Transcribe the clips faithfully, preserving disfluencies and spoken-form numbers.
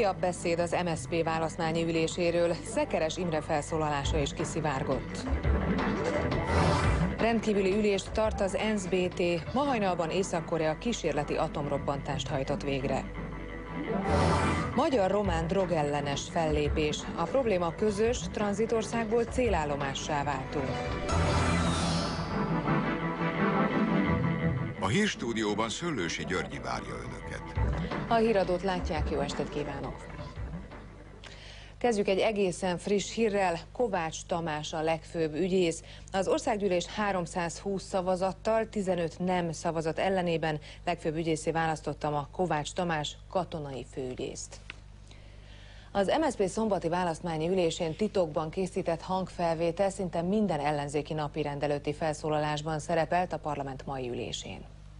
Újabb beszéd az em es zé pé választmányi üléséről, Szekeres Imre felszólalása is kiszivárgott. Rendkívüli ülést tart az en es bé té, ma hajnalban Észak-Korea kísérleti atomrobbantást hajtott végre. Magyar-román drogellenes fellépés. A probléma közös, tranzitországból célállomássá váltunk. A hírstúdióban Szöllősi Györgyi várja önöket. A híradót látják, jó estét kívánok! Kezdjük egy egészen friss hírrel. Kovács Tamás a legfőbb ügyész. Az országgyűlés háromszázhúsz szavazattal, tizenöt nem szavazat ellenében legfőbb ügyészé választottam a Kovács Tamás katonai főügyészt. Az em es zé pé szombati választmányi ülésén titokban készített hangfelvétel szinte minden ellenzéki napirend előtti felszólalásban szerepelt a parlament mai ülésén.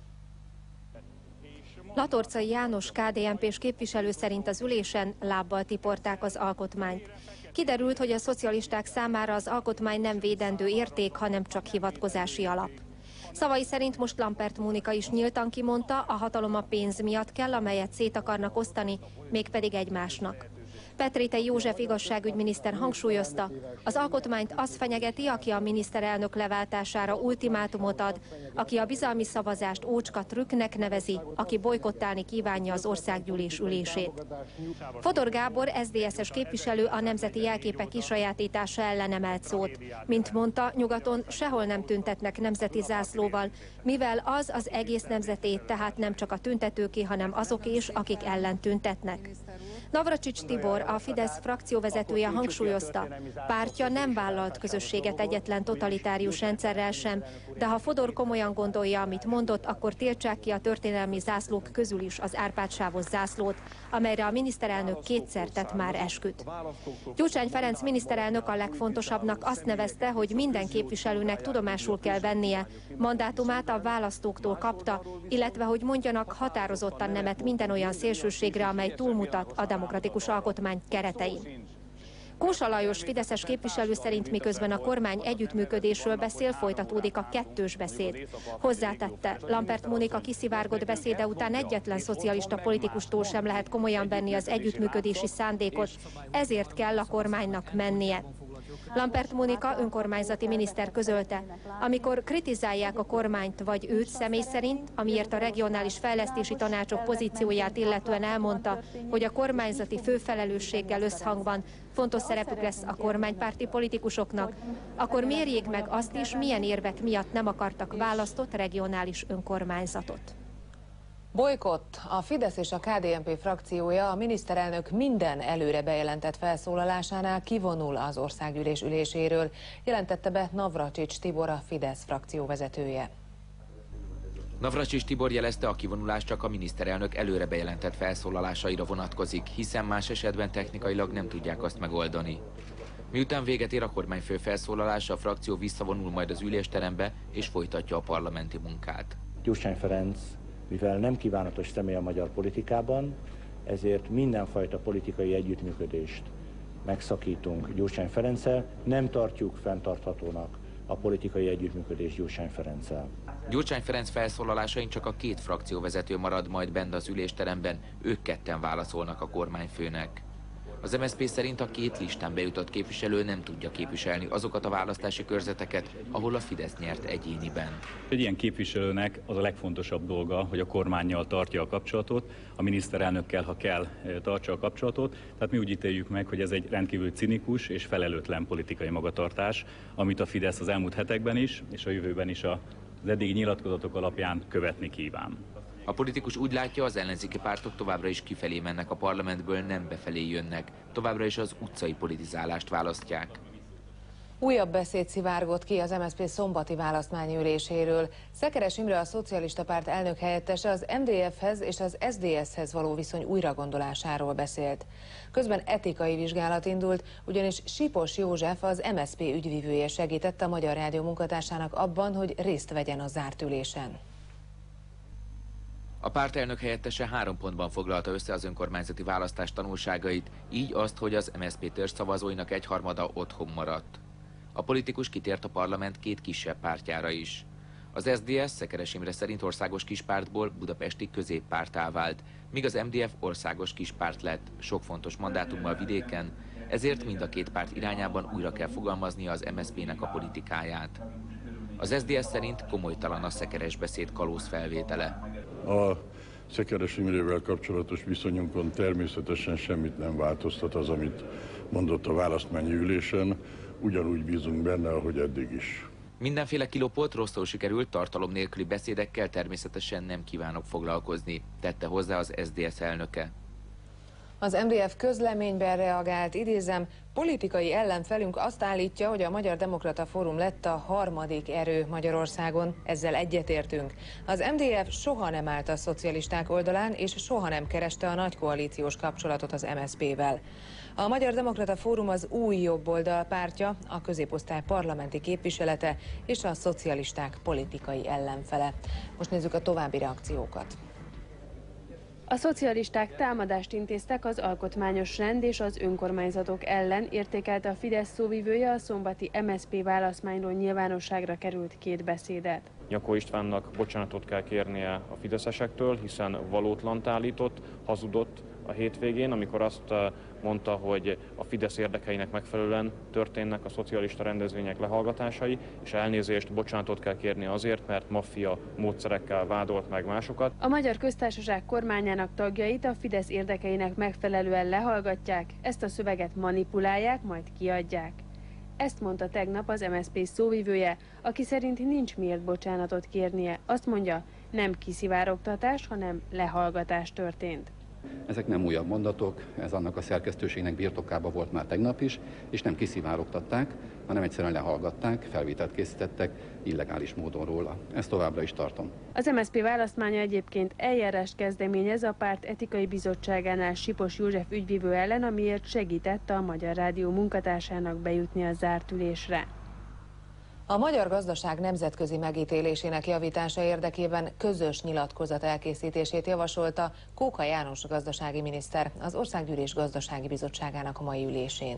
Latorcai János ká dé en pés képviselő szerint az ülésen lábbal tiporták az alkotmányt. Kiderült, hogy a szocialisták számára az alkotmány nem védendő érték, hanem csak hivatkozási alap. Szavai szerint most Lampert Mónika is nyíltan kimondta, a hatalom a pénz miatt kell, amelyet szét akarnak osztani, mégpedig egymásnak. Petrétei József igazságügyminiszter hangsúlyozta, az alkotmányt az fenyegeti, aki a miniszterelnök leváltására ultimátumot ad, aki a bizalmi szavazást ócska trükknek nevezi, aki bojkottálni kívánja az országgyűlés ülését. Fodor Gábor, es zé es-es képviselő a nemzeti jelképek kisajátítása ellen emelt szót. Mint mondta, nyugaton sehol nem tüntetnek nemzeti zászlóval, mivel az az egész nemzetét, tehát nem csak a tüntetőké, hanem azok is, akik ellen tüntetnek. Navracsics Tibor, a Fidesz frakcióvezetője hangsúlyozta, pártja nem vállalt közösséget egyetlen totalitárius rendszerrel sem, de ha Fodor komolyan gondolja, amit mondott, akkor tiltsák ki a történelmi zászlók közül is az Árpád-sávos zászlót, amelyre a miniszterelnök kétszer tett már esküt. Gyurcsány Ferenc miniszterelnök a legfontosabbnak azt nevezte, hogy minden képviselőnek tudomásul kell vennie, mandátumát a választóktól kapta, illetve hogy mondjanak határozottan nemet minden olyan szélsőségre, amely túlmutat a demokratikus alkotmány keretein. Kósa Lajos fideszes képviselő szerint miközben a kormány együttműködésről beszél, folytatódik a kettős beszéd. Hozzátette, Lampert Mónika kiszivárgott beszéde után egyetlen szocialista politikustól sem lehet komolyan venni az együttműködési szándékot, ezért kell a kormánynak mennie. Lampert Mónika önkormányzati miniszter közölte, amikor kritizálják a kormányt vagy őt személy szerint, amiért a regionális fejlesztési tanácsok pozícióját illetően elmondta, hogy a kormányzati főfelelősséggel összhangban fontos szerepük lesz a kormánypárti politikusoknak, akkor mérjék meg azt is, milyen érvek miatt nem akartak választott regionális önkormányzatot. Bolykott. A Fidesz és a ká dé en pé frakciója a miniszterelnök minden előre bejelentett felszólalásánál kivonul az országgyűlés üléséről, jelentette be Navracsics Tibor, a Fidesz frakcióvezetője. Navracsics Tibor jelezte, a kivonulás csak a miniszterelnök előre bejelentett felszólalásaira vonatkozik, hiszen más esetben technikailag nem tudják azt megoldani. Miután véget ér a kormányfő felszólalása, a frakció visszavonul majd az ülésterembe és folytatja a parlamenti munkát. Gyurcsány Ferenc, mivel nem kívánatos személy a magyar politikában, ezért mindenfajta politikai együttműködést megszakítunk Gyurcsány Ferenccel, nem tartjuk fenntarthatónak a politikai együttműködés Gyurcsány Ferenccel. Gyurcsány Ferenc felszólalásain csak a két frakcióvezető marad majd bent az ülésteremben, ők ketten válaszolnak a kormányfőnek. Az em es zé pé szerint a két listán bejutott képviselő nem tudja képviselni azokat a választási körzeteket, ahol a Fidesz nyert egyéniben. Egy ilyen képviselőnek az a legfontosabb dolga, hogy a kormánnyal tartja a kapcsolatot, a miniszterelnökkel, ha kell, tartsa a kapcsolatot. Tehát mi úgy ítéljük meg, hogy ez egy rendkívül cinikus és felelőtlen politikai magatartás, amit a Fidesz az elmúlt hetekben is, és a jövőben is az eddigi nyilatkozatok alapján követni kíván. A politikus úgy látja, az ellenzéki pártok továbbra is kifelé mennek a parlamentből, nem befelé jönnek. Továbbra is az utcai politizálást választják. Újabb beszéd szivárgott ki az em es zé pé szombati választmányi üléséről. Szekeres Imre, a Szocialista Párt elnök helyettese az em dé ef-hez és az es dé es-hez való viszony újragondolásáról beszélt. Közben etikai vizsgálat indult, ugyanis Sipos József, az em es zé pé ügyvívője segített a Magyar Rádió munkatársának abban, hogy részt vegyen a zárt ülésen. A pártelnök helyettese három pontban foglalta össze az önkormányzati választás tanulságait, így azt, hogy az em es zé pé törzs szavazóinak egyharmada otthon maradt. A politikus kitért a parlament két kisebb pártjára is. Az es zé dé es Szekeres Imre szerint országos kispártból budapesti középpárttá vált, míg az em dé ef országos kispárt lett, sok fontos mandátummal vidéken, ezért mind a két párt irányában újra kell fogalmaznia az em es zé pének a politikáját. Az es zé dé es szerint komolytalan a Szekeres beszéd kalóz felvétele. A Szekeres Imrével kapcsolatos viszonyunkon természetesen semmit nem változtat az, amit mondott a választmányi ülésen, ugyanúgy bízunk benne, ahogy eddig is. Mindenféle kilopott, rosszul sikerült, tartalom nélküli beszédekkel természetesen nem kívánok foglalkozni, tette hozzá az es zé dé es elnöke. Az em dé ef közleményben reagált, idézem, politikai ellenfelünk azt állítja, hogy a Magyar Demokrata Fórum lett a harmadik erő Magyarországon, ezzel egyetértünk. Az em dé ef soha nem állt a szocialisták oldalán, és soha nem kereste a nagy koalíciós kapcsolatot az em es zé pével. A Magyar Demokrata Fórum az új jobboldal pártja, a középosztály parlamenti képviselete és a szocialisták politikai ellenfele. Most nézzük a további reakciókat. A szocialisták támadást intéztek az alkotmányos rend és az önkormányzatok ellen, értékelte a Fidesz szóvivője a szombati em es zé pé választmányról nyilvánosságra került két beszédet. Nyakó Istvánnak bocsánatot kell kérnie a fideszesektől, hiszen valótlant állított, hazudott a hétvégén, amikor azt mondta, hogy a Fidesz érdekeinek megfelelően történnek a szocialista rendezvények lehallgatásai, és elnézést, bocsánatot kell kérni azért, mert maffia módszerekkel vádolt meg másokat. A Magyar Köztársaság kormányának tagjait a Fidesz érdekeinek megfelelően lehallgatják, ezt a szöveget manipulálják, majd kiadják. Ezt mondta tegnap az em es zé pé szóvivője, aki szerint nincs miért bocsánatot kérnie. Azt mondja, nem kiszivárogtatás, hanem lehallgatás történt. Ezek nem újabb mondatok, ez annak a szerkesztőségnek birtokában volt már tegnap is, és nem kiszivárogtatták, hanem egyszerűen lehallgatták, felvételt készítettek illegális módon róla. Ezt továbbra is tartom. Az em es zé pé választmánya egyébként eljárást kezdeményez a párt etikai bizottságánál Sipos József ügyvívő ellen, amiért segített a Magyar Rádió munkatársának bejutni a zárt ülésre. A magyar gazdaság nemzetközi megítélésének javítása érdekében közös nyilatkozat elkészítését javasolta Kóka János gazdasági miniszter az Országgyűlés Gazdasági Bizottságának a mai ülésén.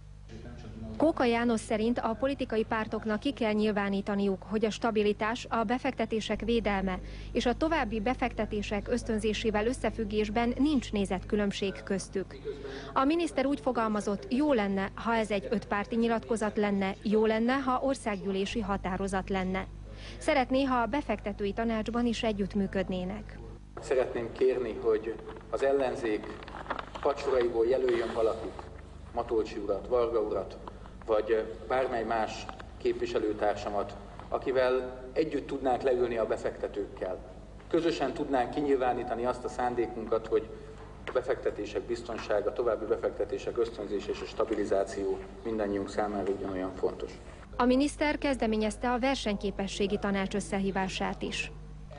Kóka János szerint a politikai pártoknak ki kell nyilvánítaniuk, hogy a stabilitás, a befektetések védelme és a további befektetések ösztönzésével összefüggésben nincs nézetkülönbség köztük. A miniszter úgy fogalmazott, jó lenne, ha ez egy ötpárti nyilatkozat lenne, jó lenne, ha országgyűlési határozat lenne. Szeretné, ha a befektetői tanácsban is együttműködnének. Szeretném kérni, hogy az ellenzék pacsoraiból jelöljön valakit, Matolcsi urat, Varga urat, vagy bármely más képviselőtársamat, akivel együtt tudnánk leülni a befektetőkkel. Közösen tudnánk kinyilvánítani azt a szándékunkat, hogy a befektetések biztonsága, további befektetések ösztönzése és a stabilizáció mindannyiunk számára ugyanolyan fontos. A miniszter kezdeményezte a versenyképességi tanács összehívását is.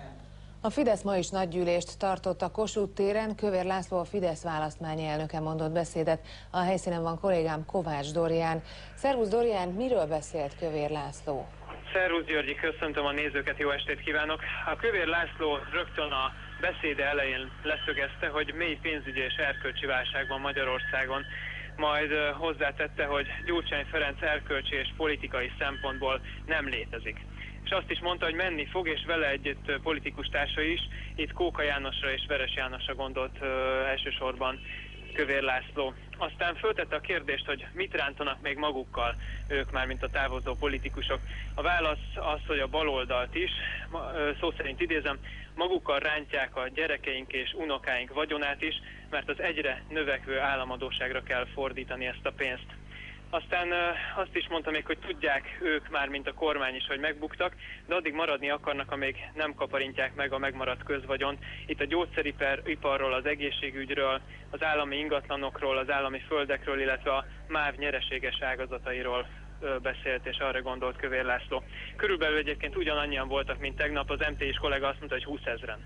A Fidesz ma is nagygyűlést tartott a Kossuth téren, Kövér László, a Fidesz választmányi elnöke mondott beszédet. A helyszínen van kollégám Kovács Dorián. Szervusz Dorián, miről beszélt Kövér László? Szervusz Györgyi, köszöntöm a nézőket, jó estét kívánok! A Kövér László rögtön a beszéde elején leszögezte, hogy mély pénzügyi és erkölcsi válság van Magyarországon. Majd hozzátette, hogy Gyurcsány Ferenc erkölcsi és politikai szempontból nem létezik. És azt is mondta, hogy menni fog, és vele együtt politikus társai is. Itt Kóka Jánosra és Veres Jánosra gondolt ö, elsősorban Kövér László. Aztán föltette a kérdést, hogy mit rántanak még magukkal ők már, mint a távozó politikusok. A válasz az, hogy a baloldalt is, szó szerint idézem, magukkal rántják a gyerekeink és unokáink vagyonát is, mert az egyre növekvő államadósságra kell fordítani ezt a pénzt. Aztán azt is mondta még, hogy tudják ők már, mint a kormány is, hogy megbuktak, de addig maradni akarnak, amíg nem kaparintják meg a megmaradt közvagyont. Itt a gyógyszeriparról, az egészségügyről, az állami ingatlanokról, az állami földekről, illetve a MÁV nyereséges ágazatairól beszélt, és arra gondolt Kövér László. Körülbelül egyébként ugyanannyian voltak, mint tegnap, az em té is kollega azt mondta, hogy húszezren.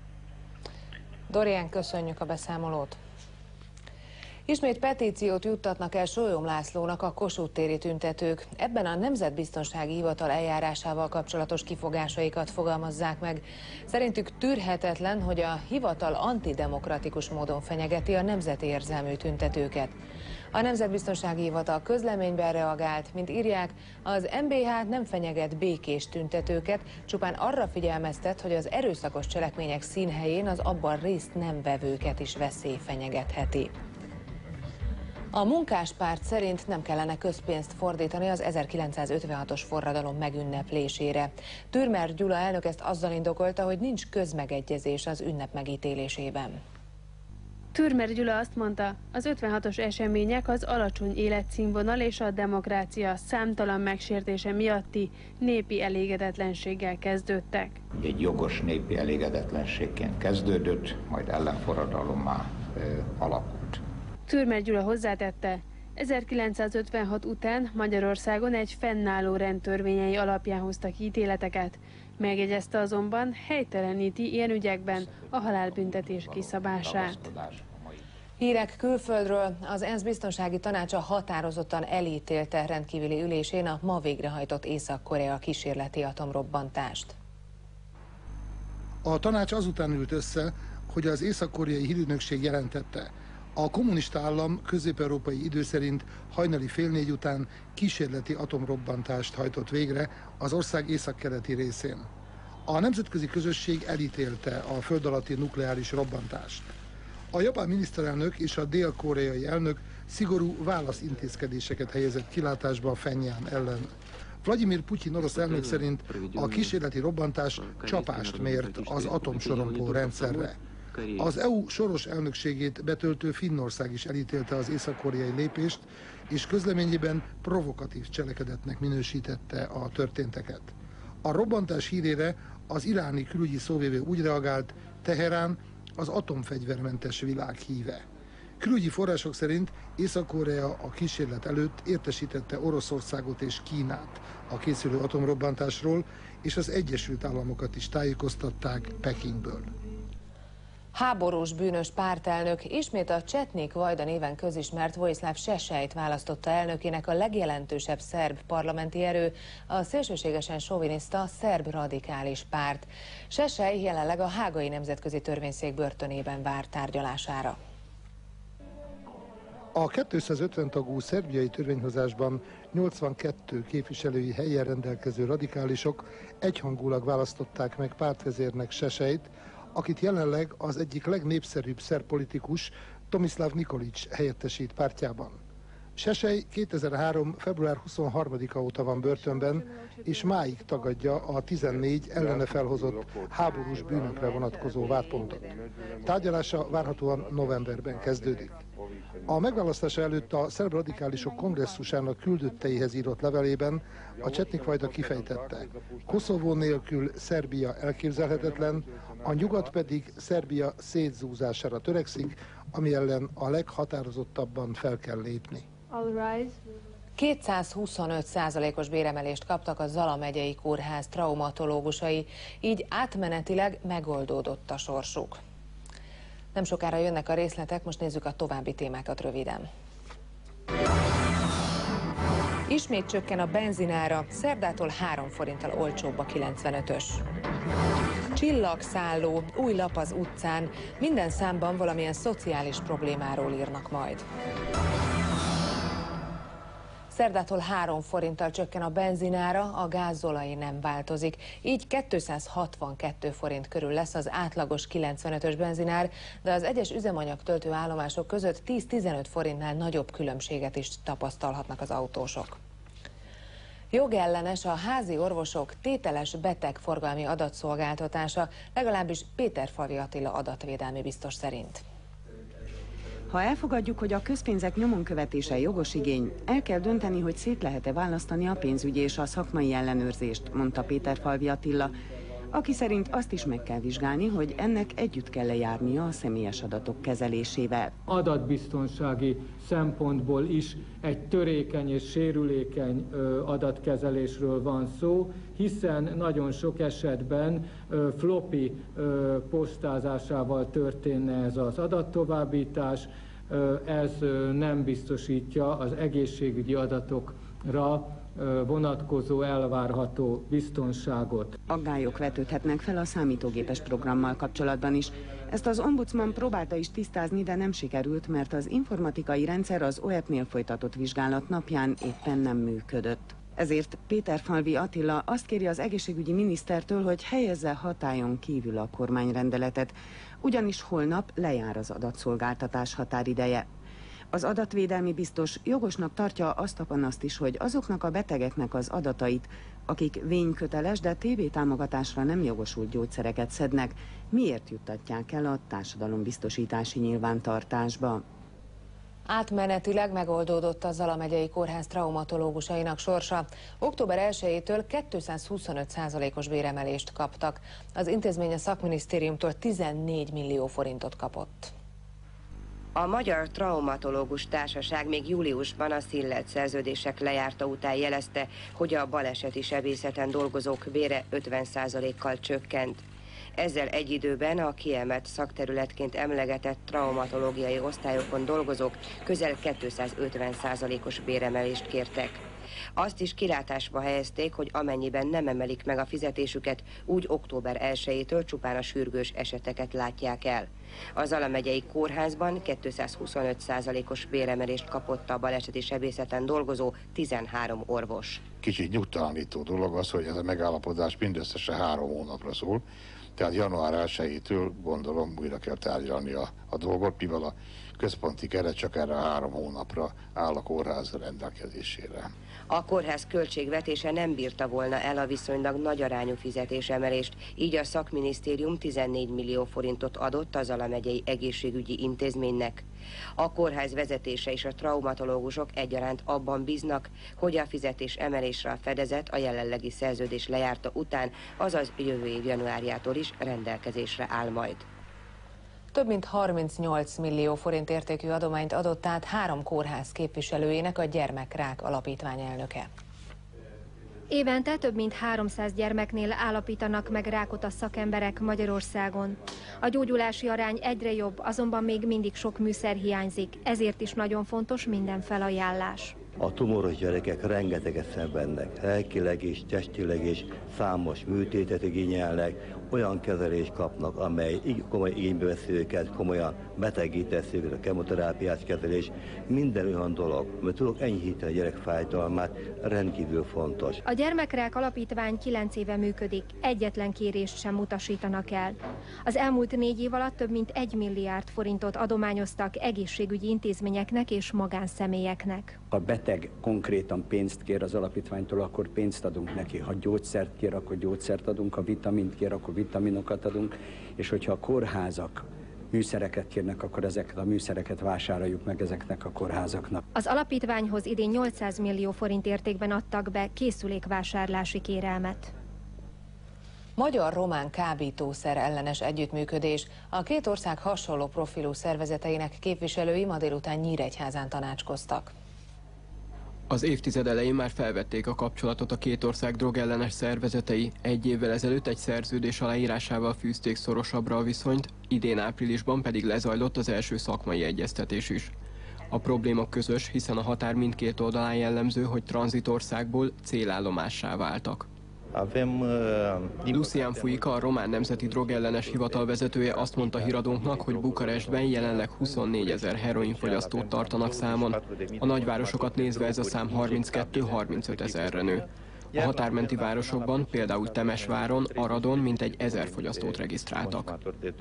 Dorián, köszönjük a beszámolót. Ismét petíciót juttatnak el Sólyom Lászlónak a Kossuth téri tüntetők. Ebben a Nemzetbiztonsági Hivatal eljárásával kapcsolatos kifogásaikat fogalmazzák meg. Szerintük tűrhetetlen, hogy a hivatal antidemokratikus módon fenyegeti a nemzeti érzelmű tüntetőket. A Nemzetbiztonsági Hivatal közleményben reagált, mint írják, az em bé há nem fenyeget békés tüntetőket, csupán arra figyelmeztet, hogy az erőszakos cselekmények színhelyén az abban részt nem vevőket is veszély fenyegetheti. A Munkáspárt szerint nem kellene közpénzt fordítani az ezerkilencszázötvenhatos forradalom megünneplésére. Türmer Gyula elnök ezt azzal indokolta, hogy nincs közmegegyezés az ünnep megítélésében. Türmer Gyula azt mondta, az ötvenhatos események az alacsony életszínvonal és a demokrácia számtalan megsértése miatti népi elégedetlenséggel kezdődtek. Egy jogos népi elégedetlenségként kezdődött, majd ellenforradalommá e, alakult. Türmer Gyula hozzátette, ezerkilencszázötvenhat után Magyarországon egy fennálló rendtörvényei alapján hoztak ítéleteket. Megjegyezte azonban, helyteleníti ilyen ügyekben a halálbüntetés kiszabását. Hírek külföldről. Az ENSZ biztonsági tanácsa határozottan elítélte rendkívüli ülésén a ma végrehajtott Észak-Korea kísérleti atomrobbantást. A tanács azután ült össze, hogy az észak-koreai hírügynökség jelentette, a kommunista állam közép-európai idő szerint hajnali fél négy után kísérleti atomrobbantást hajtott végre az ország északkeleti részén. A nemzetközi közösség elítélte a föld alatti nukleáris robbantást. A japán miniszterelnök és a dél-koreai elnök szigorú válaszintézkedéseket helyezett kilátásba a Phenján ellen. Vladimir Putyin orosz elnök szerint a kísérleti robbantás csapást mért az atomsorompó rendszerre. Az é u soros elnökségét betöltő Finnország is elítélte az észak-koreai lépést, és közleményében provokatív cselekedetnek minősítette a történteket. A robbantás hírére az iráni külügyi szóvivő úgy reagált, Teherán az atomfegyvermentes világ híve. Külügyi források szerint Észak-Korea a kísérlet előtt értesítette Oroszországot és Kínát a készülő atomrobbantásról, és az Egyesült Államokat is tájékoztatták Pekingből. Háborús bűnös pártelnök ismét a Csetnik Vajda néven közismert Vojislav Šešelyt választotta elnökének a legjelentősebb szerb parlamenti erő, a szélsőségesen soviniszta szerb radikális párt. Šešely jelenleg a Hágai Nemzetközi Törvényszék börtönében vár tárgyalására. A kétszázötven tagú szerbiai törvényhozásban nyolcvankettő képviselői helyen rendelkező radikálisok egyhangulag választották meg pártvezérnek Šešelyt, akit jelenleg az egyik legnépszerűbb szerb politikus, Tomislav Nikolić helyettesít pártjában. Šešely kétezer-három. február huszonharmadika óta van börtönben, és máig tagadja a tizennégy ellene felhozott háborús bűnökre vonatkozó vádpontot. Tárgyalása várhatóan novemberben kezdődik. A megválasztása előtt a szerb radikálisok kongresszusának küldötteihez írott levelében a Csetnik Vajda kifejtette, Koszovó nélkül Szerbia elképzelhetetlen, a nyugat pedig Szerbia szétzúzására törekszik, ami ellen a leghatározottabban fel kell lépni. kétszázhuszonöt százalékos béremelést kaptak a Zala megyei kórház traumatológusai, így átmenetileg megoldódott a sorsuk. Nem sokára jönnek a részletek, most nézzük a további témákat röviden. Ismét csökken a benzinára, szerdától három forinttal olcsóbb a kilencvenötös. Csillagszálló, új lap az utcán, minden számban valamilyen szociális problémáról írnak majd. Szerdától három forinttal csökken a benzinára, a gázolaj nem változik. Így kétszázhatvankettő forint körül lesz az átlagos kilencvenötös benzinár, de az egyes üzemanyag töltő állomások között tíz-tizenöt forintnál nagyobb különbséget is tapasztalhatnak az autósok. Jogellenes a házi orvosok tételes betegforgalmi adatszolgáltatása, legalábbis Péterfalvi Attila adatvédelmi biztos szerint. Ha elfogadjuk, hogy a közpénzek nyomon követése jogos igény, el kell dönteni, hogy szét lehet-e választani a pénzügyi és a szakmai ellenőrzést, mondta Péterfalvi Attila, aki szerint azt is meg kell vizsgálni, hogy ennek együtt kell lejárnia a személyes adatok kezelésével. Adatbiztonsági szempontból is egy törékeny és sérülékeny adatkezelésről van szó, hiszen nagyon sok esetben floppy postázásával történne ez az adattovábbítás, ez nem biztosítja az egészségügyi adatokra vonatkozó elvárható biztonságot. Aggályok vetődhetnek fel a számítógépes programmal kapcsolatban is. Ezt az ombudsman próbálta is tisztázni, de nem sikerült, mert az informatikai rendszer az o e pé-nél folytatott vizsgálat napján éppen nem működött. Ezért Péterfalvi Attila azt kéri az egészségügyi minisztertől, hogy helyezze hatályon kívül a kormányrendeletet, ugyanis holnap lejár az adatszolgáltatás határideje. Az adatvédelmi biztos jogosnak tartja azt a panaszt is, hogy azoknak a betegeknek az adatait, akik vényköteles, de té bé támogatásra nem jogosult gyógyszereket szednek, miért juttatják el a társadalombiztosítási nyilvántartásba. Átmenetileg megoldódott a Zala megyei kórház traumatológusainak sorsa. október elsejétől kétszázhuszonöt százalékos béremelést kaptak. Az intézmény a szakminisztériumtól tizennégy millió forintot kapott. A Magyar Traumatológus Társaság még júliusban a színlelt szerződések lejárta után jelezte, hogy a baleseti sebészeten dolgozók bére ötven százalékkal csökkent. Ezzel egy időben a kiemelt szakterületként emlegetett traumatológiai osztályokon dolgozók közel kétszázötven százalékos béremelést kértek. Azt is kilátásba helyezték, hogy amennyiben nem emelik meg a fizetésüket, úgy október elsejétől csupán a sürgős eseteket látják el. A Zala megyei kórházban kétszázhuszonöt százalékos béremelést kapott a baleseti sebészeten dolgozó tizenhárom orvos. Kicsit nyugtalanító dolog az, hogy ez a megállapodás mindösszesen három hónapra szól, tehát január elsejétől gondolom újra kell tárgyalni a, a dolgot, mivel a központi keret csak erre a három hónapra áll a kórház rendelkezésére. A kórház költségvetése nem bírta volna el a viszonylag nagyarányú fizetésemelést, így a szakminisztérium tizennégy millió forintot adott az Zala megyei egészségügyi intézménynek. A kórház vezetése és a traumatológusok egyaránt abban bíznak, hogy a fizetés emelésre a fedezet a jelenlegi szerződés lejárta után, azaz jövő év januárjától is rendelkezésre áll majd. Több mint harmincnyolc millió forint értékű adományt adott át három kórház képviselőjének a Gyermekrák Alapítvány elnöke. Évente több mint háromszáz gyermeknél állapítanak meg rákot a szakemberek Magyarországon. A gyógyulási arány egyre jobb, azonban még mindig sok műszer hiányzik, ezért is nagyon fontos minden felajánlás. A tumoros gyerekek rengeteget szenvednek, lelkileg és testileg is számos műtétet igényelnek, olyan kezelést kapnak, amely komoly igénybe veszi őket, komolyan betegítesz őket, a kemoterápiás kezelés, minden olyan dolog, mert tudok enyhíteni a gyerek fájdalmát, rendkívül fontos. A Gyermekrák Alapítvány kilenc éve működik, egyetlen kérést sem utasítanak el. Az elmúlt négy év alatt több mint egy milliárd forintot adományoztak egészségügyi intézményeknek és magánszemélyeknek. Ha beteg konkrétan pénzt kér az alapítványtól, akkor pénzt adunk neki. Ha gyógyszert kér, akkor gyógyszert adunk, ha vitamint kér, akkor vitaminokat adunk, és hogyha a kórházak műszereket kérnek, akkor ezeket a műszereket vásároljuk meg ezeknek a kórházaknak. Az alapítványhoz idén nyolcszáz millió forint értékben adtak be készülékvásárlási kérelmet. Magyar-román kábítószer ellenes együttműködés. A két ország hasonló profilú szervezeteinek képviselői ma délután Nyíregyházán tanácskoztak. Az évtized elején már felvették a kapcsolatot a két ország drogellenes szervezetei. Egy évvel ezelőtt egy szerződés aláírásával fűzték szorosabbra a viszonyt, idén áprilisban pedig lezajlott az első szakmai egyeztetés is. A probléma közös, hiszen a határ mindkét oldalán jellemző, hogy tranzitországból célállomássá váltak. Lucian Fuica, a román nemzeti drogellenes hivatal vezetője azt mondta híradónknak, hogy Bukarestben jelenleg huszonnégyezer heroinfogyasztót tartanak számon. A nagyvárosokat nézve ez a szám harminckettő-harmincöt ezerre nő. A határmenti városokban, például Temesváron, Aradon mintegy ezer fogyasztót regisztráltak.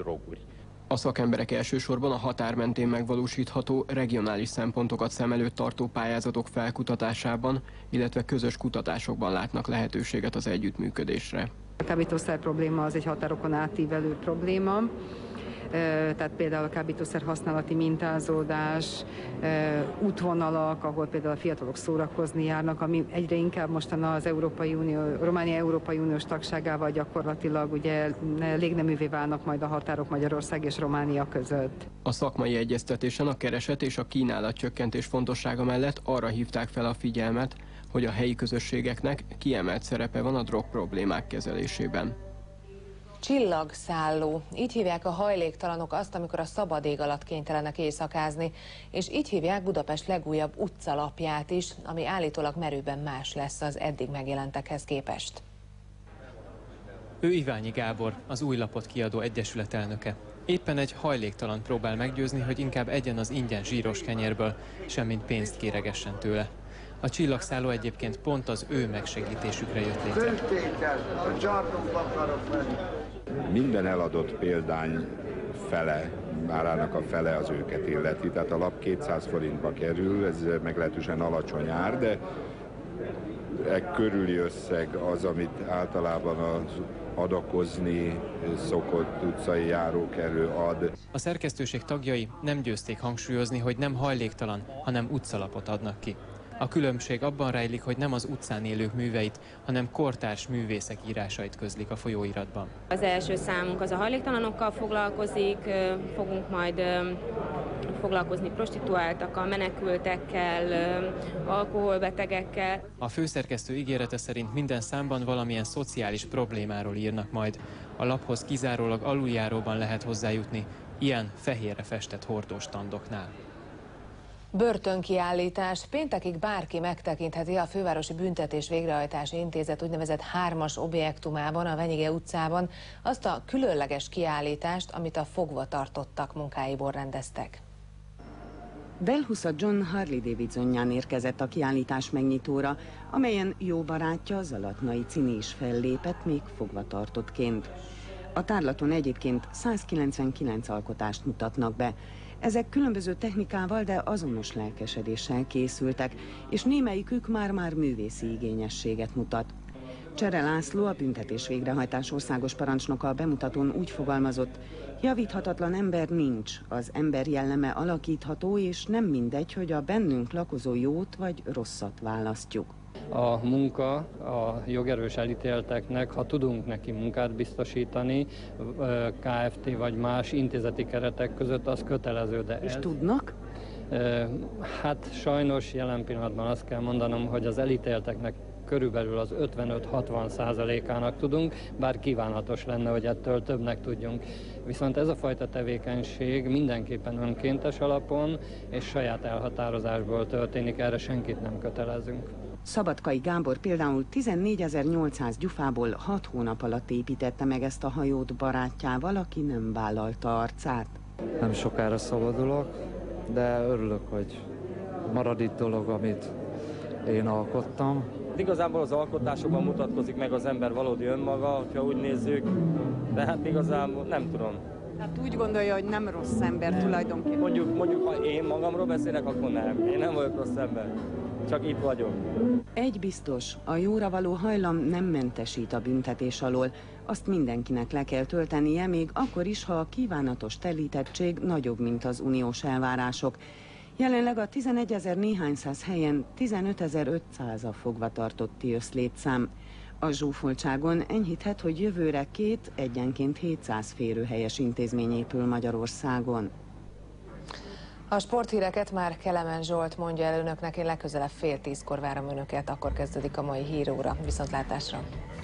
A szakemberek elsősorban a határ mentén megvalósítható, regionális szempontokat szem előtt tartó pályázatok felkutatásában, illetve közös kutatásokban látnak lehetőséget az együttműködésre. A kábítószer probléma az egy határokon átívelő probléma, tehát például a kábítószer használati mintázódás, útvonalak, ahol például a fiatalok szórakozni járnak, ami egyre inkább mostan az Európai Unió, Románia Európai Uniós tagságával gyakorlatilag ugye légneművé válnak majd a határok Magyarország és Románia között. A szakmai egyeztetésen a kereset és a kínálat csökkentés fontossága mellett arra hívták fel a figyelmet, hogy a helyi közösségeknek kiemelt szerepe van a drogproblémák kezelésében. Csillagszálló. Így hívják a hajléktalanok azt, amikor a szabad ég alatt kénytelenek éjszakázni, és így hívják Budapest legújabb utcalapját is, ami állítólag merőben más lesz az eddig megjelentekhez képest. Ő Iványi Gábor, az Új Lapot kiadó egyesület elnöke. Éppen egy hajléktalan próbál meggyőzni, hogy inkább egyen az ingyen zsíros kenyérből, semmint pénzt kéregessen tőle. A Csillagszálló egyébként pont az ő megsegítésükre jött létre. Minden eladott példány fele, árának a fele az őket illeti, tehát a lap kétszáz forintba kerül, ez meglehetősen alacsony ár, de e körüli összeg az, amit általában az adakozni szokott utcai járókelő ad. A szerkesztőség tagjai nem győzték hangsúlyozni, hogy nem hajléktalan, hanem utcalapot adnak ki. A különbség abban rejlik, hogy nem az utcán élők műveit, hanem kortárs művészek írásait közlik a folyóiratban. Az első számunk az a hajléktalanokkal foglalkozik, fogunk majd foglalkozni prostituáltakkal, menekültekkel, alkoholbetegekkel. A főszerkesztő ígérete szerint minden számban valamilyen szociális problémáról írnak majd. A laphoz kizárólag aluljáróban lehet hozzájutni, ilyen fehérre festett hordóstandoknál. Börtönkiállítás. Péntekig bárki megtekintheti a Fővárosi Büntetés Végrehajtási Intézet úgynevezett hármas objektumában, a Venyige utcában azt a különleges kiállítást, amit a fogvatartottak munkáiból rendeztek. Delhusa John Harley Davidsonján érkezett a kiállítás megnyitóra, amelyen jó barátja Zalatnai Cini is fellépett, még fogvatartottként. A tárlaton egyébként százkilencvenkilenc alkotást mutatnak be. Ezek különböző technikával, de azonos lelkesedéssel készültek, és némelyikük már-már művészi igényességet mutat. Csere László, a büntetés végrehajtás országos parancsnoka a bemutatón úgy fogalmazott: javíthatatlan ember nincs, az ember jelleme alakítható, és nem mindegy, hogy a bennünk lakozó jót vagy rosszat választjuk. A munka a jogerős elítélteknek, ha tudunk neki munkát biztosítani, Kft. Vagy más intézeti keretek között, az kötelező, de És ez... tudnak? Hát sajnos jelen pillanatban azt kell mondanom, hogy az elítélteknek körülbelül az ötvenöt-hatvan százalékának tudunk, bár kívánatos lenne, hogy ettől többnek tudjunk. Viszont ez a fajta tevékenység mindenképpen önkéntes alapon és saját elhatározásból történik, erre senkit nem kötelezünk. Szabadkai Gábor például tizennégyezer-nyolcszáz gyufából hat hónap alatt építette meg ezt a hajót barátjával, aki nem vállalta arcát. Nem sokára szabadulok, de örülök, hogy marad itt dolog, amit én alkottam. Igazából az alkotásokban mutatkozik meg az ember valódi önmaga, ha úgy nézzük, de hát igazából nem tudom. Hát úgy gondolja, hogy nem rossz ember nem. Tulajdonképpen. Mondjuk, mondjuk, ha én magamról beszélek, akkor nem. Én nem vagyok rossz ember. Csak itt vagyok. Egy biztos, a jóra való hajlam nem mentesít a büntetés alól. Azt mindenkinek le kell töltenie, még akkor is, ha a kívánatos telítettség nagyobb, mint az uniós elvárások. Jelenleg a tizenegyezer néhány száz helyen tizenötezer-ötszáz a fogvatartotti összlétszám. A zsúfoltságon enyhíthet, hogy jövőre két, egyenként hétszáz férőhelyes intézmény épül Magyarországon. A sporthíreket már Kelemen Zsolt mondja el önöknek, én legközelebb fél tízkor várom önöket, akkor kezdődik a mai híróra. Viszontlátásra!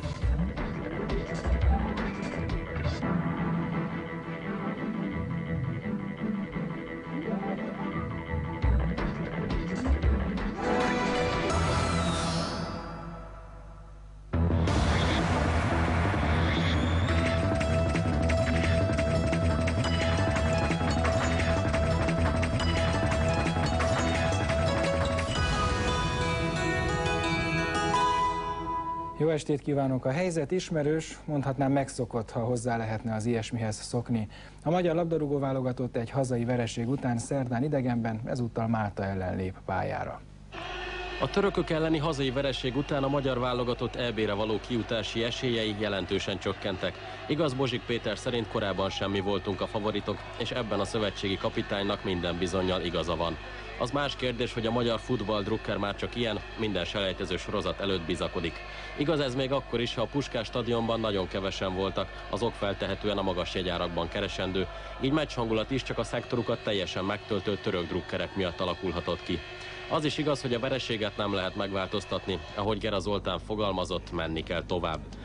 Jó estét kívánok! A helyzet ismerős, mondhatnám megszokott, ha hozzá lehetne az ilyesmihez szokni. A magyar labdarúgó válogatott egy hazai vereség után szerdán idegenben, ezúttal Málta ellen lép pályára. A törökök elleni hazai vereség után a magyar válogatott é bé-re való kijutási esélyei jelentősen csökkentek. Igaz, Bozsik Péter szerint korábban sem mi voltunk a favoritok, és ebben a szövetségi kapitánynak minden bizonnyal igaza van. Az más kérdés, hogy a magyar futballdrukker már csak ilyen, minden selejtező sorozat előtt bizakodik. Igaz ez még akkor is, ha a Puskás stadionban nagyon kevesen voltak, az ok feltehetően a magas jegyárakban keresendő, így meccshangulat is csak a szektorukat teljesen megtöltő török drukkerek miatt alakulhatott ki. Az is igaz, hogy a vereséget nem lehet megváltoztatni, ahogy Gera Zoltán fogalmazott, menni kell tovább.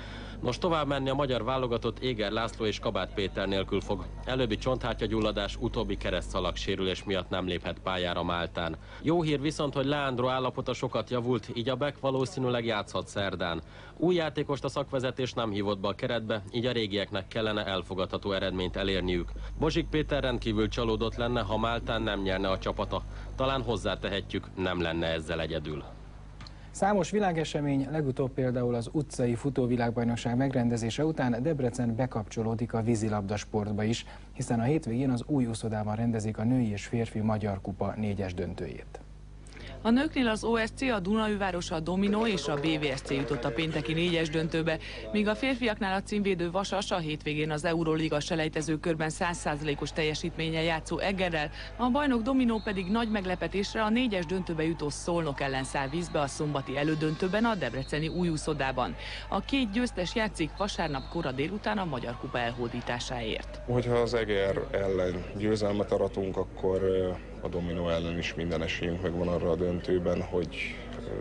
Nos, tovább menni a magyar válogatott Éger László és Kabát Péter nélkül fog. Előbbi csonthártyagyulladás, utóbbi keresztszalag sérülés miatt nem léphet pályára Máltán. Jó hír viszont, hogy Leandro állapota sokat javult, így a bek valószínűleg játszhat szerdán. Új játékost a szakvezetés nem hívott be a keretbe, így a régieknek kellene elfogadható eredményt elérniük. Bozsik Péter rendkívül csalódott lenne, ha Máltán nem nyerne a csapata. Talán hozzátehetjük, nem lenne ezzel egyedül. Számos világesemény, legutóbb például az utcai futóvilágbajnokság megrendezése után Debrecen bekapcsolódik a vízilabda sportba is, hiszen a hétvégén az új úszodában rendezik a női és férfi Magyar Kupa négyes döntőjét. A nőknél az o es cé, a Dunaújváros, a Domino és a bé vé es cé jutott a pénteki négyes döntőbe, míg a férfiaknál a címvédő Vasas a hétvégén az Euróliga selejtező körben száz százalékos teljesítménnyel játszó Egerrel, a bajnok Domino pedig nagy meglepetésre a négyes döntőbe jutó Szolnok ellen száll vízbe a szombati elődöntőben a debreceni új úszodában. A két győztes játszik vasárnap kora délután a Magyar Kupa elhódításáért. Hogyha az Eger ellen győzelmet aratunk, akkor a Domino ellen is minden esélyünk megvan arra a döntőben, hogy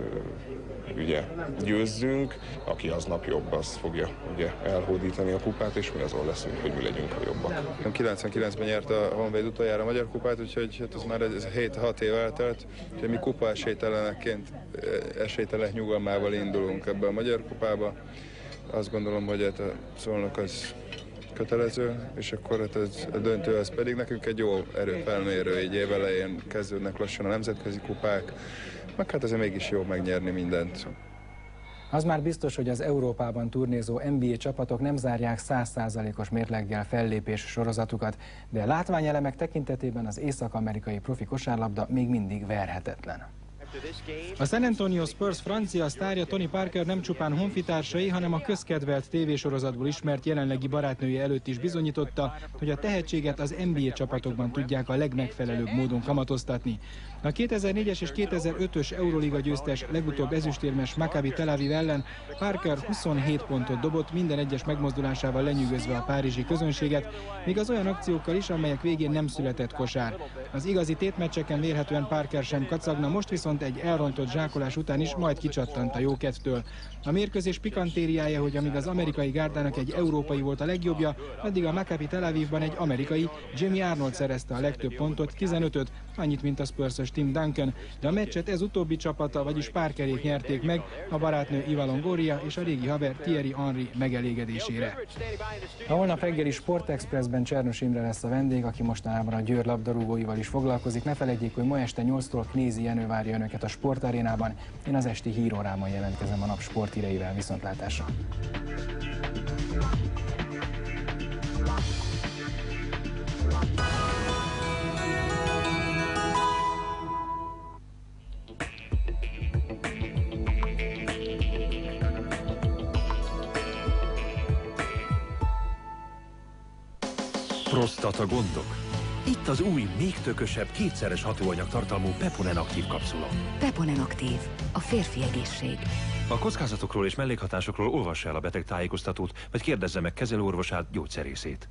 uh, ugye győzzünk, aki aznap jobb, az fogja ugye elhódítani a kupát, és mi azon leszünk, hogy mi legyünk a jobbak. kilencvenkilencben nyerte a Honvéd utoljára a Magyar Kupát, úgyhogy hát ez már hét-hat év eltelt, úgyhogy mi kupa esélytelenekként esélytelenek nyugalmával indulunk ebbe a Magyar Kupába. Azt gondolom, hogy hát a Szolnok az kötelező, és akkor hát ez, a döntő az pedig nekünk egy jó erőfelmérő, így évelején kezdődnek lassan a nemzetközi kupák, meg hát azért mégis jó megnyerni mindent. Az már biztos, hogy az Európában turnézó en bé á csapatok nem zárják száz százalékos mérleggel fellépés sorozatukat, de látványelemek tekintetében az észak-amerikai profi kosárlabda még mindig verhetetlen. A San Antonio Spurs francia sztárja Tony Parker nem csupán honfitársai, hanem a közkedvelt tévésorozatból ismert jelenlegi barátnője előtt is bizonyította, hogy a tehetséget az en bé á csapatokban tudják a legmegfelelőbb módon kamatoztatni. A kétezer-négyes és kétezer-ötös Euroliga győztes, legutóbb ezüstérmes Maccabi Tel Aviv ellen Parker huszonhét pontot dobott, minden egyes megmozdulásával lenyűgözve a párizsi közönséget, még az olyan akciókkal is, amelyek végén nem született kosár. Az igazi tétmeccseken vélhetően Parker sem kacagna, most viszont egy elrontott zsákolás után is majd kicsattant a jókedvtől. A mérkőzés pikantériája, hogy amíg az amerikai gárdának egy európai volt a legjobbja, addig a Maccabi Tel Avivban egy amerikai, Jamie Arnold szerezte a legtöbb pontot, tizenötöt, annyit, mint a Spurs-ös Tim Duncan, de a meccset ez utóbbi csapata, vagyis Parkerék nyerték meg, a barátnő Eva Longoria és a régi haver Thierry Henry megelégedésére. A holnap reggeli Sport Expressben Csernos Imre lesz a vendég, aki mostanában a Győr labdarúgóival is foglalkozik. Ne feledjék, hogy ma este nyolctól Knézi Jenő várja önöket a Sportarénában. Én az esti hírórában jelentkezem a nap sporthíreivel, viszontlátásra. Prostata gondok? Itt az új, még tökösebb, kétszeres hatóanyag tartalmú Peponen aktív kapszula. Peponen aktív. A férfi egészség. A kockázatokról és mellékhatásokról olvassa el a beteg tájékoztatót, vagy kérdezze meg kezelőorvosát, gyógyszerészét.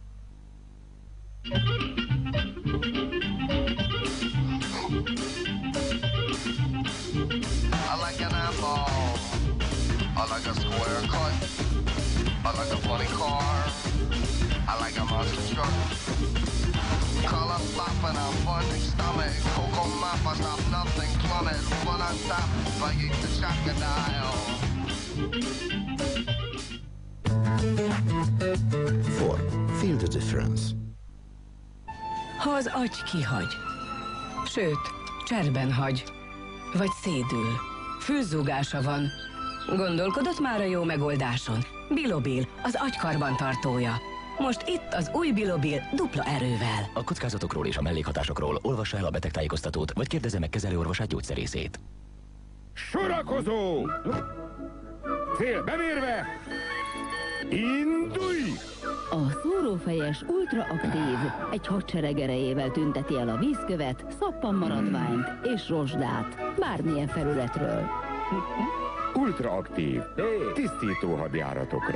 Color flopping on funny stomach, cocoa map, I stop nothing plummet, one on top, biting the crocodile. Ford. Feel the difference. Ha az agy kihagy, sőt, cserben hagy, vagy szédül, főzúgása van, gondolkodott már a jó megoldáson? Bilobil, az agy karbantartója. Most itt az új Bilobil dupla erővel. A kockázatokról és a mellékhatásokról olvassa el a betegtájékoztatót, vagy kérdezze meg kezelőorvosát, gyógyszerészét. Sorakozó! Cél bemérve! Indulj! A szórófejes ultraaktív egy hadsereg erejével tünteti el a vízkövet, szappanmaradványt és rozsdát bármilyen felületről. Ultraaktív. Tisztító hadjáratokra.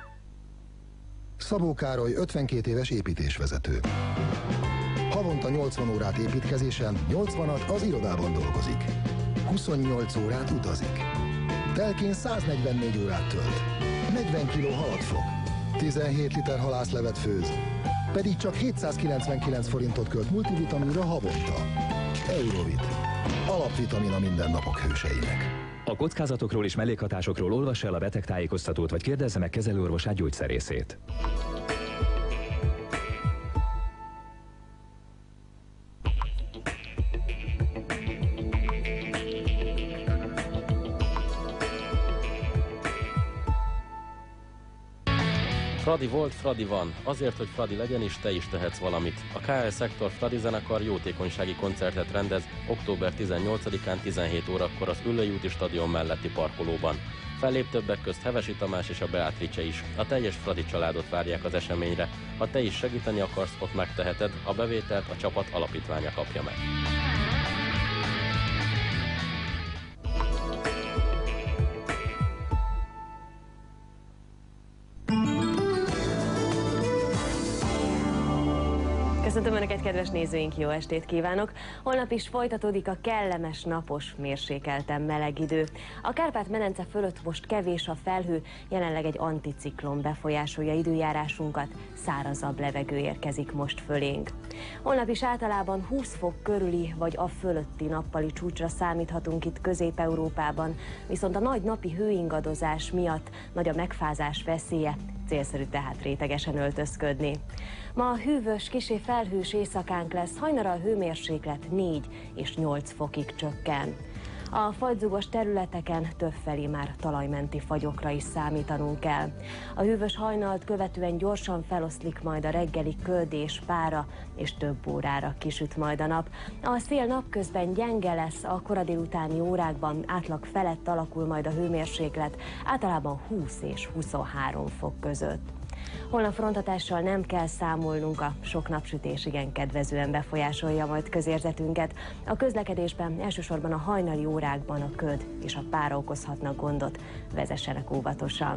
Szabó Károly ötvenkét éves építésvezető. Havonta nyolcvan órát építkezésen, nyolcvanat az irodában dolgozik. huszonnyolc órát utazik. Telkén száznegyvennégy órát tölt. negyven kiló halat fog. tizenhét liter halászlevet főz, pedig csak hétszázkilencvenkilenc forintot költ multivitaminra havonta. Eurovit. Alapvitamin a mindennapok hőseinek. A kockázatokról és mellékhatásokról olvassa el a betegtájékoztatót, vagy kérdezze meg kezelőorvosát, gyógyszerészét. Fradi volt, Fradi van. Azért, hogy Fradi legyen is, te is tehetsz valamit. A ká el Szektor Fradi zenekar jótékonysági koncertet rendez október tizennyolcadikán tizenhét órakor az Üllői úti stadion melletti parkolóban. Fellép többek közt Hevesi Tamás és a Beatrice is. A teljes Fradi családot várják az eseményre. Ha te is segíteni akarsz, ott megteheted, a bevételt a csapat alapítványa kapja meg. Köszöntöm Önöket, kedves nézőink, jó estét kívánok! Holnap is folytatódik a kellemes, napos, mérsékelten meleg idő. A Kárpát-medence fölött most kevés a felhő, jelenleg egy anticiklon befolyásolja időjárásunkat, szárazabb levegő érkezik most fölénk. Holnap is általában húsz fok körüli vagy a fölötti nappali csúcsra számíthatunk itt Közép-Európában, viszont a nagy napi hőingadozás miatt nagy a megfázás veszélye, célszerű tehát rétegesen öltözködni. Ma a hűvös, kissé felhős éjszakánk lesz, hajnalra a hőmérséklet négy és nyolc fokig csökken. A fagyzugos területeken többfelé már talajmenti fagyokra is számítanunk kell. A hűvös hajnalt követően gyorsan feloszlik majd a reggeli köd és pára, és több órára kisüt majd a nap. A szél napközben gyenge lesz, a kora délutáni órákban átlag felett alakul majd a hőmérséklet, általában húsz és huszonhárom fok között. Holnap fronthatással nem kell számolnunk, a sok napsütés igen kedvezően befolyásolja majd közérzetünket. A közlekedésben elsősorban a hajnali órákban a köd és a pára okozhatnak gondot, vezessenek óvatosan.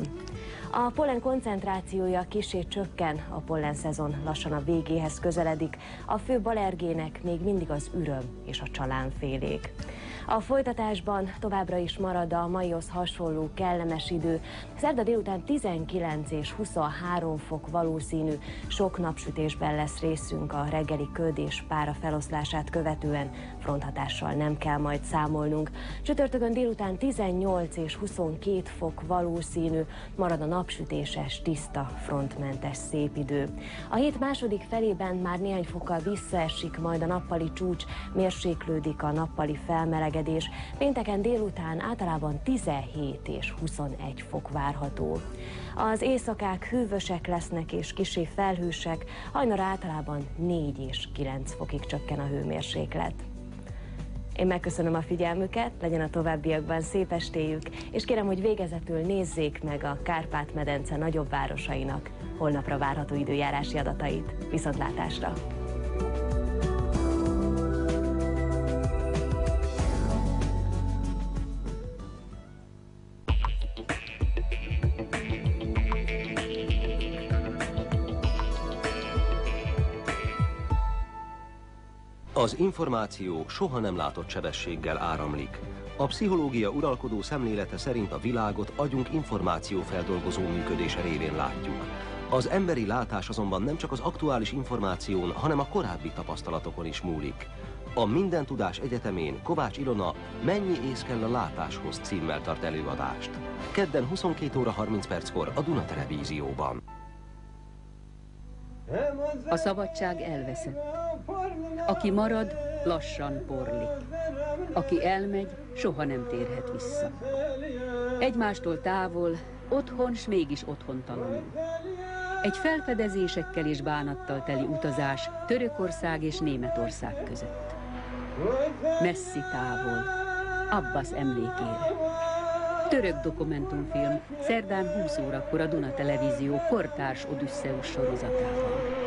A pollen koncentrációja kissé csökken, a pollen szezon lassan a végéhez közeledik, a főbb allergének még mindig az üröm és a csalánfélék. A folytatásban továbbra is marad a maihoz hasonló kellemes idő. Szerda délután tizenkilenc és huszonhárom fok valószínű, sok napsütésben lesz részünk a reggeli köd és pára feloszlását követően, fronthatással nem kell majd számolnunk. Csütörtökön délután tizennyolc és huszonkét fok valószínű, marad a napsütéses, tiszta, frontmentes szép idő. A hét második felében már néhány fokkal visszaesik majd a nappali csúcs, mérséklődik a nappali felmelegedés. Pénteken délután általában tizenhét és huszonegy fok várható. Az éjszakák hűvösek lesznek és kissé felhősek, hajnalra általában négy és kilenc fokig csökken a hőmérséklet. Én megköszönöm a figyelmüket, legyen a továbbiakban szép estéjük, és kérem, hogy végezetül nézzék meg a Kárpát-medence nagyobb városainak holnapra várható időjárási adatait. Viszontlátásra! Az információ soha nem látott sebességgel áramlik. A pszichológia uralkodó szemlélete szerint a világot agyunk információfeldolgozó működése révén látjuk. Az emberi látás azonban nem csak az aktuális információn, hanem a korábbi tapasztalatokon is múlik. A Minden Tudás Egyetemén Kovács Ilona Mennyi ész kell a látáshoz címmel tart előadást. Kedden huszonkét óra harminc perckor a Duna Televízióban. A szabadság elveszett. Aki marad, lassan porlik. Aki elmegy, soha nem térhet vissza. Egymástól távol, otthon, s mégis otthontalanul. Egy felfedezésekkel és bánattal teli utazás Törökország és Németország között. Messzi távol, Abbas emlékére. Török dokumentumfilm, szerdán húsz órakor a Duna Televízió kortárs Odüsszeusz sorozatában.